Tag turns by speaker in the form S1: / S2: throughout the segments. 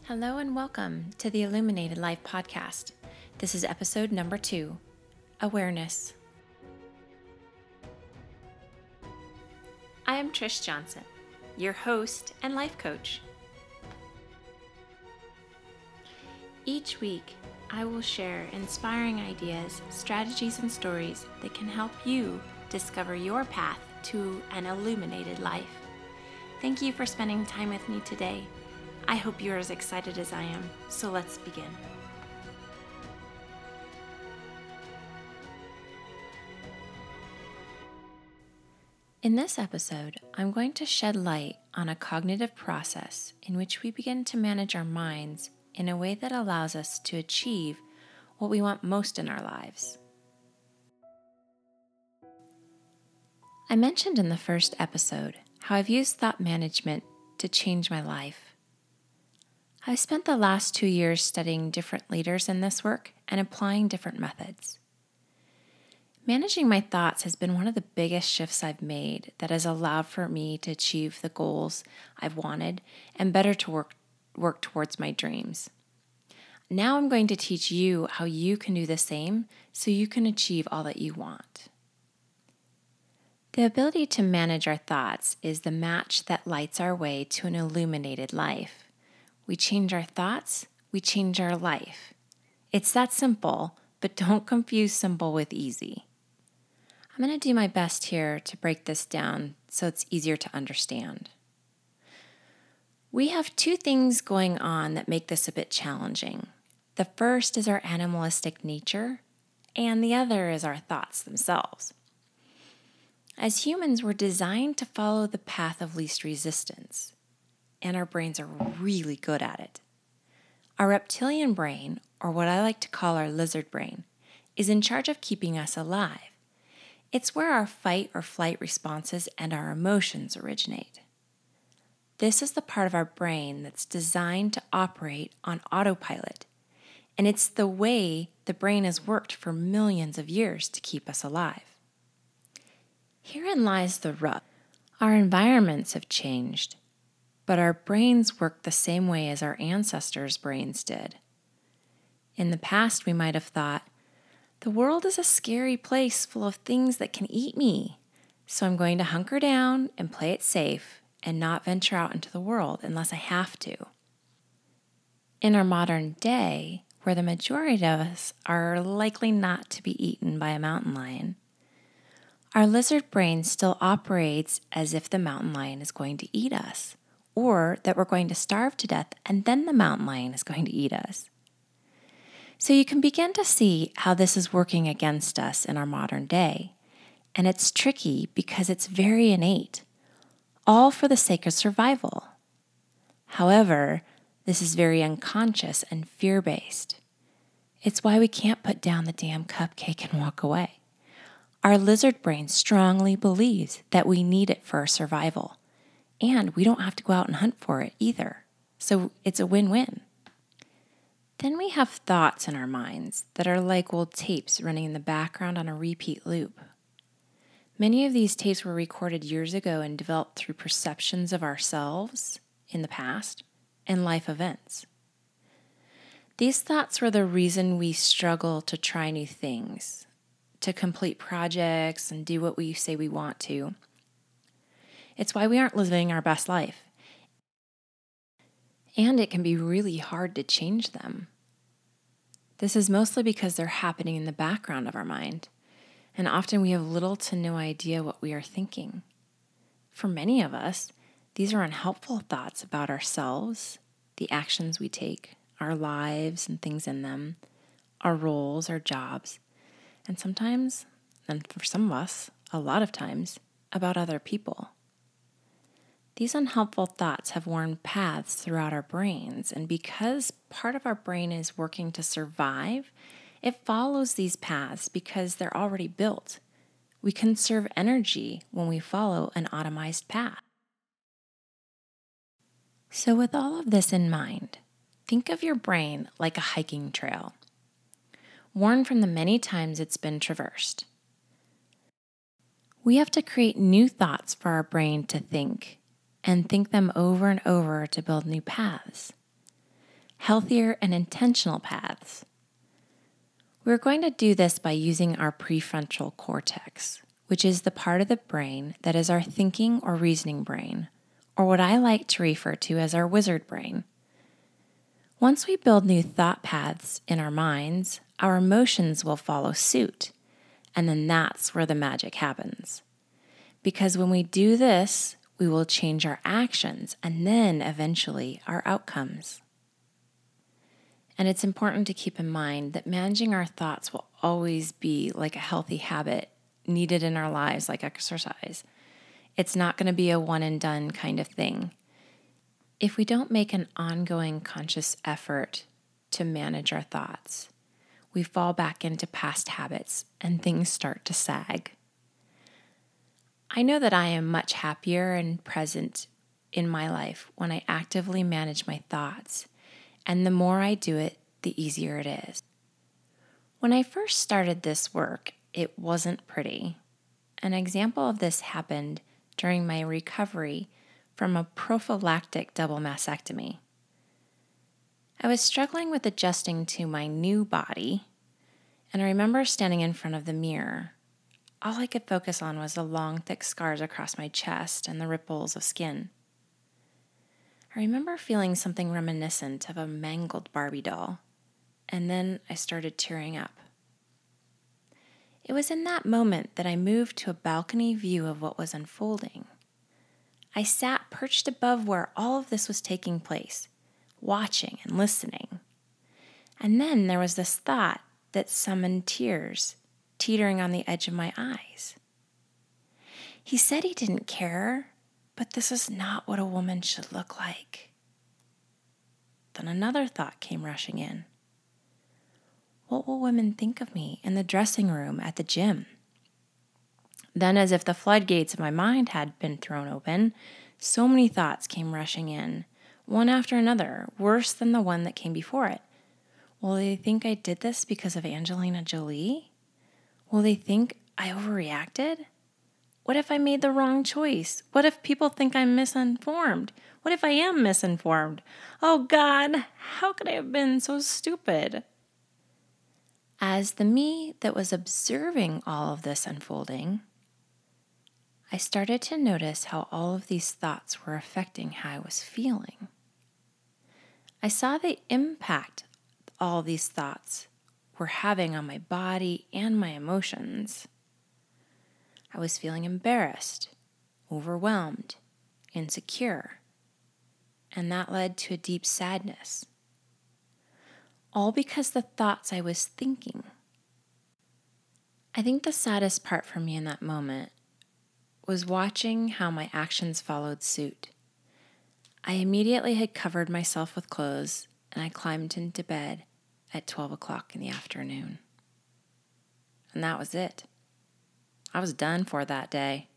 S1: Hello and welcome to the Illuminated Life podcast. This is episode number 2, Awareness. I am Trish Johnson, your host and life coach. Each week, I will share inspiring ideas, strategies, and stories that can help you discover your path to an illuminated life. Thank you for spending time with me today. I hope you're as excited as I am, so let's begin. In this episode, I'm going to shed light on a cognitive process in which we begin to manage our minds in a way that allows us to achieve what we want most in our lives. I mentioned in the first episode how I've used thought management to change my life. I've spent the last 2 years studying different leaders in this work and applying different methods. Managing my thoughts has been one of the biggest shifts I've made that has allowed for me to achieve the goals I've wanted and better to work towards my dreams. Now I'm going to teach you how you can do the same so you can achieve all that you want. The ability to manage our thoughts is the match that lights our way to an illuminated life. We change our thoughts, we change our life. It's that simple, but don't confuse simple with easy. I'm going to do my best here to break this down so it's easier to understand. We have 2 things going on that make this a bit challenging. The first is our animalistic nature, and the other is our thoughts themselves. As humans, we're designed to follow the path of least resistance, and our brains are really good at it. Our reptilian brain, or what I like to call our lizard brain, is in charge of keeping us alive. It's where our fight or flight responses and our emotions originate. This is the part of our brain that's designed to operate on autopilot, and it's the way the brain has worked for millions of years to keep us alive. Herein lies the rub. Our environments have changed, but our brains work the same way as our ancestors' brains did. In the past, we might have thought, the world is a scary place full of things that can eat me, so I'm going to hunker down and play it safe and not venture out into the world unless I have to. In our modern day, where the majority of us are likely not to be eaten by a mountain lion, our lizard brain still operates as if the mountain lion is going to eat us, or that we're going to starve to death and then the mountain lion is going to eat us. So you can begin to see how this is working against us in our modern day. And it's tricky because it's very innate, all for the sake of survival. However, this is very unconscious and fear-based. It's why we can't put down the damn cupcake and walk away. Our lizard brain strongly believes that we need it for our survival. And we don't have to go out and hunt for it either. So it's a win-win. Then we have thoughts in our minds that are like old tapes running in the background on a repeat loop. Many of these tapes were recorded years ago and developed through perceptions of ourselves in the past and life events. These thoughts were the reason we struggle to try new things, to complete projects and do what we say we want to. It's why we aren't living our best life. And it can be really hard to change them. This is mostly because they're happening in the background of our mind, and often we have little to no idea what we are thinking. For many of us, these are unhelpful thoughts about ourselves, the actions we take, our lives and things in them, our roles, our jobs, and sometimes, and for some of us, a lot of times, about other people. These unhelpful thoughts have worn paths throughout our brains, and because part of our brain is working to survive, it follows these paths because they're already built. We conserve energy when we follow an automized path. So with all of this in mind, think of your brain like a hiking trail, worn from the many times it's been traversed. We have to create new thoughts for our brain to think, and think them over and over to build new paths. healthier, and intentional paths. We're going to do this by using our prefrontal cortex, which is the part of the brain that is our thinking or reasoning brain, or what I like to refer to as our wizard brain. Once we build new thought paths in our minds, our emotions will follow suit, and then that's where the magic happens. Because when we do this, we will change our actions and then eventually our outcomes. And it's important to keep in mind that managing our thoughts will always be like a healthy habit needed in our lives, like exercise. It's not going to be a one and done kind of thing. If we don't make an ongoing conscious effort to manage our thoughts, we fall back into past habits and things start to sag. I know that I am much happier and present in my life when I actively manage my thoughts, and the more I do it, the easier it is. When I first started this work, it wasn't pretty. An example of this happened during my recovery from a prophylactic double mastectomy. I was struggling with adjusting to my new body, and I remember standing in front of the mirror. All I could focus on was the long, thick scars across my chest and the ripples of skin. I remember feeling something reminiscent of a mangled Barbie doll, and then I started tearing up. It was in that moment that I moved to a balcony view of what was unfolding. I sat perched above where all of this was taking place, watching and listening. And then there was this thought that summoned tears, teetering on the edge of my eyes. He said he didn't care, but this is not what a woman should look like. Then another thought came rushing in. What will women think of me in the dressing room at the gym? Then, as if the floodgates of my mind had been thrown open, so many thoughts came rushing in, one after another, worse than the one that came before it. Will they think I did this because of Angelina Jolie? Will they think I overreacted? What if I made the wrong choice? What if people think I'm misinformed? What if I am misinformed? Oh God, how could I have been so stupid? As the me that was observing all of this unfolding, I started to notice how all of these thoughts were affecting how I was feeling. I saw the impact all these thoughts were having on my body and my emotions. I was feeling embarrassed, overwhelmed, insecure, and that led to a deep sadness. All because the thoughts I was thinking. I think the saddest part for me in that moment was watching how my actions followed suit. I immediately had covered myself with clothes and I climbed into bed at 12 o'clock in the afternoon. And that was it. I was done for that day.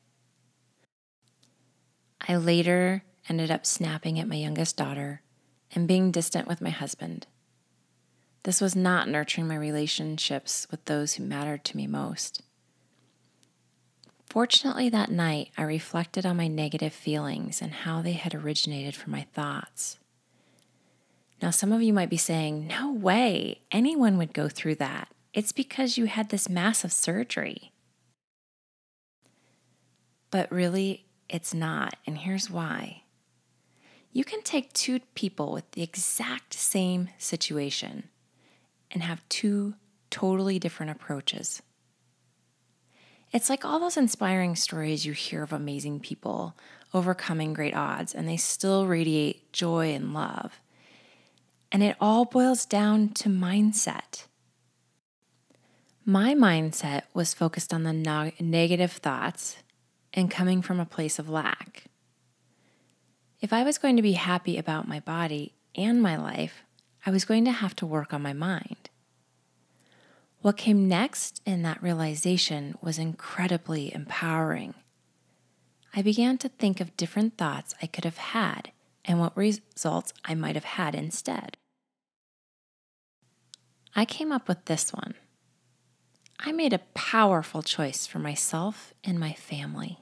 S1: I later ended up snapping at my youngest daughter and being distant with my husband. This was not nurturing my relationships with those who mattered to me most. Fortunately, that night, I reflected on my negative feelings and how they had originated from my thoughts. Now, some of you might be saying, no way, anyone would go through that. It's because you had this massive surgery. But really, it's not, and here's why. You can take two people with the exact same situation and have two totally different approaches. It's like all those inspiring stories you hear of amazing people overcoming great odds, and they still radiate joy and love. And it all boils down to mindset. My mindset was focused on the negative thoughts and coming from a place of lack. If I was going to be happy about my body and my life, I was going to have to work on my mind. What came next in that realization was incredibly empowering. I began to think of different thoughts I could have had and what results I might have had instead. I came up with this one. I made a powerful choice for myself and my family.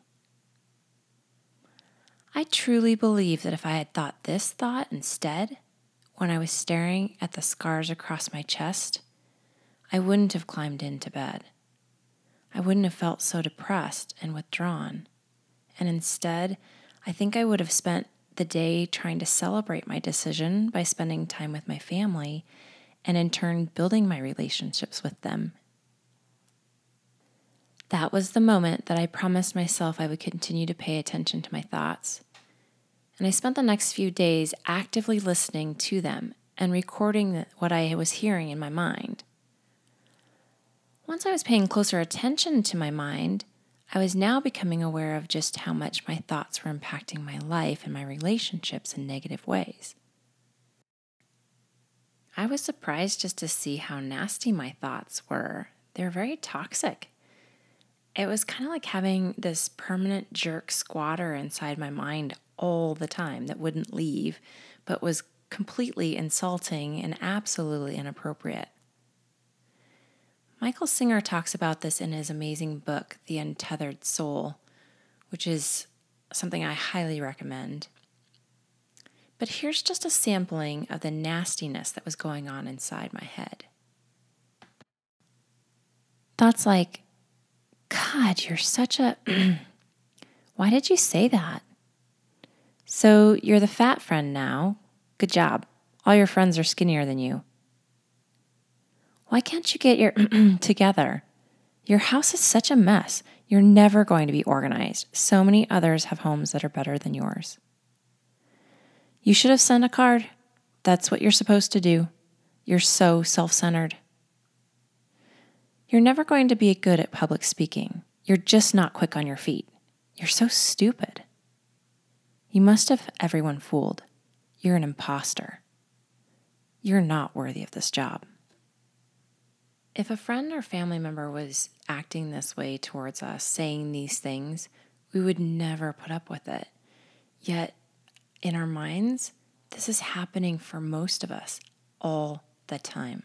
S1: I truly believe that if I had thought this thought instead, when I was staring at the scars across my chest, I wouldn't have climbed into bed. I wouldn't have felt so depressed and withdrawn. And instead, I think I would have spent the day trying to celebrate my decision by spending time with my family and in turn building my relationships with them. That was the moment that I promised myself I would continue to pay attention to my thoughts. And I spent the next few days actively listening to them and recording what I was hearing in my mind. Once I was paying closer attention to my mind, I was now becoming aware of just how much my thoughts were impacting my life and my relationships in negative ways. I was surprised just to see how nasty my thoughts were. They were very toxic. It was kind of like having this permanent jerk squatter inside my mind all the time that wouldn't leave, but was completely insulting and absolutely inappropriate. Michael Singer talks about this in his amazing book, The Untethered Soul, which is something I highly recommend. But here's just a sampling of the nastiness that was going on inside my head. Thoughts like, God, you're such a... Why did you say that? So you're the fat friend now. Good job. All your friends are skinnier than you. Why can't you get your together? Your house is such a mess. You're never going to be organized. So many others have homes that are better than yours. You should have sent a card. That's what you're supposed to do. You're so self-centered. You're never going to be good at public speaking. You're just not quick on your feet. You're so stupid. You must have everyone fooled. You're an imposter. You're not worthy of this job. If a friend or family member was acting this way towards us, saying these things, we would never put up with it. Yet, in our minds, this is happening for most of us all the time.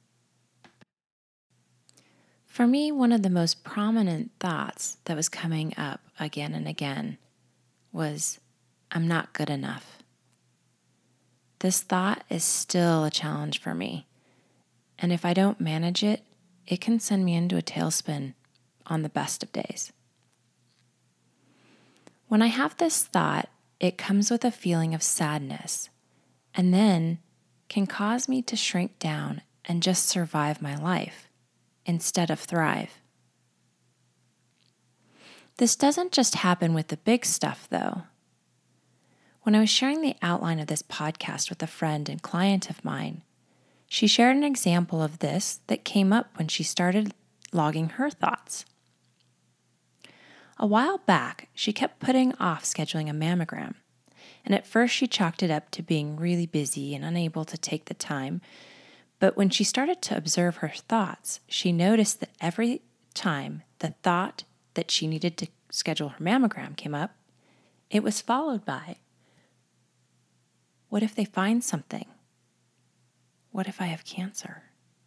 S1: For me, one of the most prominent thoughts that was coming up again and again was, I'm not good enough. This thought is still a challenge for me. And if I don't manage it, it can send me into a tailspin on the best of days. When I have this thought, it comes with a feeling of sadness and then can cause me to shrink down and just survive my life instead of thrive. This doesn't just happen with the big stuff, though. When I was sharing the outline of this podcast with a friend and client of mine, she shared an example of this that came up when she started logging her thoughts. A while back, she kept putting off scheduling a mammogram, and at first she chalked it up to being really busy and unable to take the time. But when she started to observe her thoughts, she noticed that every time the thought that she needed to schedule her mammogram came up, it was followed by, what if they find something? What if I have cancer?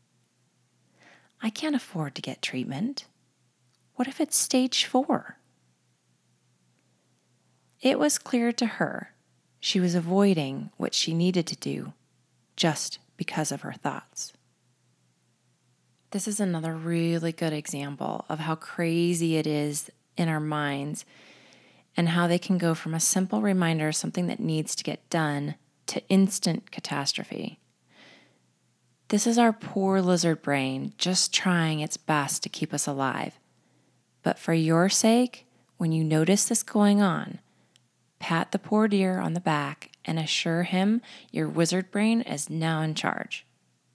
S1: I can't afford to get treatment. What if it's stage 4? It was clear to her she was avoiding what she needed to do just because of her thoughts. This is another really good example of how crazy it is in our minds and how they can go from a simple reminder of something that needs to get done to instant catastrophe. This is our poor lizard brain just trying its best to keep us alive. But for your sake, when you notice this going on, pat the poor deer on the back and assure him your wizard brain is now in charge.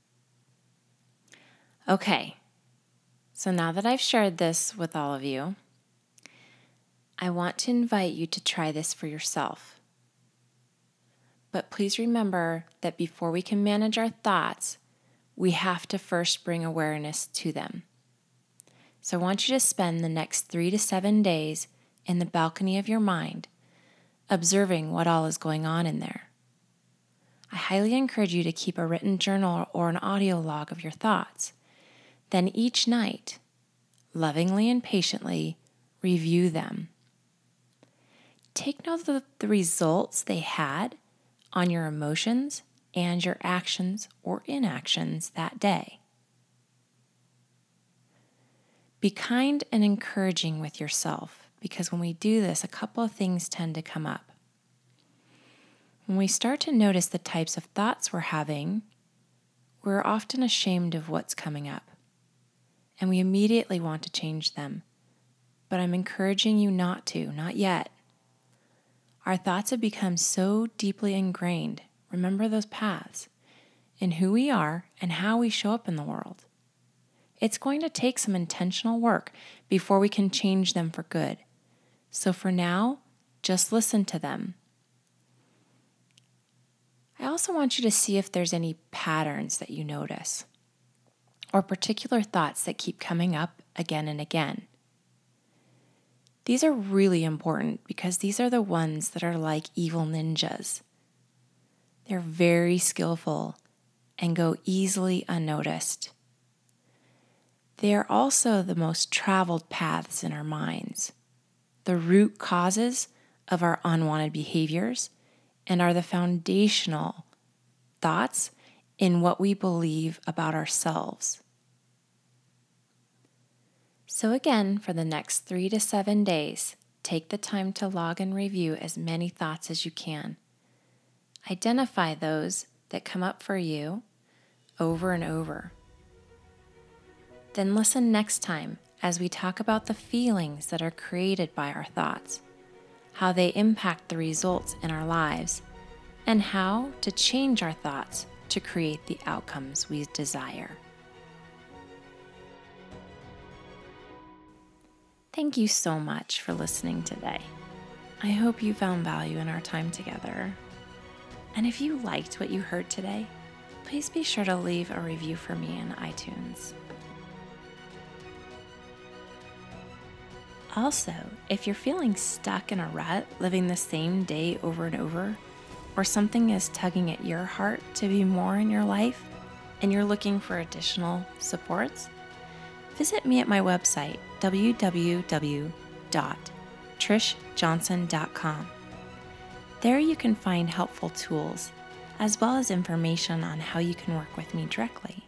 S1: Okay, so now that I've shared this with all of you, I want to invite you to try this for yourself. But please remember that before we can manage our thoughts, we have to first bring awareness to them. So I want you to spend the next 3 to 7 days in the balcony of your mind, observing what all is going on in there. I highly encourage you to keep a written journal or an audio log of your thoughts. Then each night, lovingly and patiently, review them. Take note of the results they had on your emotions and your actions or inactions that day. Be kind and encouraging with yourself, because when we do this, a couple of things tend to come up. When we start to notice the types of thoughts we're having, we're often ashamed of what's coming up, and we immediately want to change them. But I'm encouraging you not yet. Our thoughts have become so deeply ingrained, remember those paths, in who we are and how we show up in the world. It's going to take some intentional work before we can change them for good. So for now, just listen to them. I also want you to see if there's any patterns that you notice, or particular thoughts that keep coming up again and again. These are really important because these are the ones that are like evil ninjas. They're very skillful and go easily unnoticed. They are also the most traveled paths in our minds, the root causes of our unwanted behaviors, and are the foundational thoughts in what we believe about ourselves. So again, for the next 3 to 7 days, take the time to log and review as many thoughts as you can. Identify those that come up for you over and over. Then listen next time as we talk about the feelings that are created by our thoughts, how they impact the results in our lives, and how to change our thoughts to create the outcomes we desire. Thank you so much for listening today. I hope you found value in our time together. And if you liked what you heard today, please be sure to leave a review for me in iTunes. Also, if you're feeling stuck in a rut, living the same day over and over, or something is tugging at your heart to be more in your life, and you're looking for additional supports, visit me at my website, www.trishjohnson.com. There you can find helpful tools, as well as information on how you can work with me directly.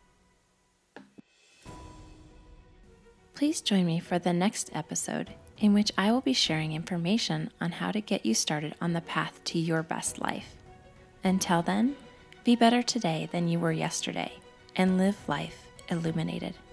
S1: Please join me for the next episode, in which I will be sharing information on how to get you started on the path to your best life. Until then, be better today than you were yesterday, and live life illuminated.